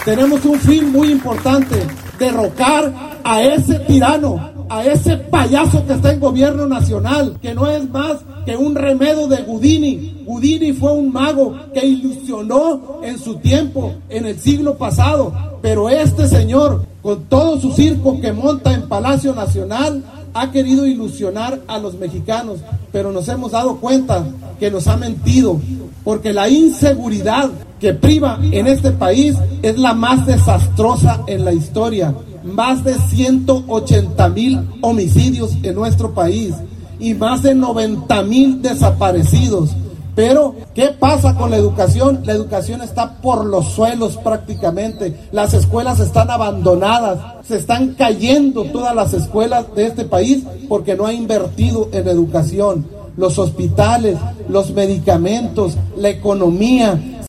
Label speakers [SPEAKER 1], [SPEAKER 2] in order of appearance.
[SPEAKER 1] tenemos un fin muy importante: derrocar a ese tirano, a ese payaso que está en gobierno nacional, que no es más que un remedio de Houdini. Houdini fue un mago que ilusionó en su tiempo, en el siglo pasado, pero este señor, con todo su circo que monta en Palacio Nacional, ha querido ilusionar a los mexicanos, pero nos hemos dado cuenta que nos ha mentido, porque la inseguridad que priva en este país es la más desastrosa en la historia. Más de 180,000 homicidios en nuestro país y más de 90,000 desaparecidos. Pero, ¿qué pasa con la educación? La educación está por los suelos prácticamente. Las escuelas están abandonadas. Se están cayendo todas las escuelas de este país porque no ha invertido en educación. Los hospitales, los medicamentos, la economía,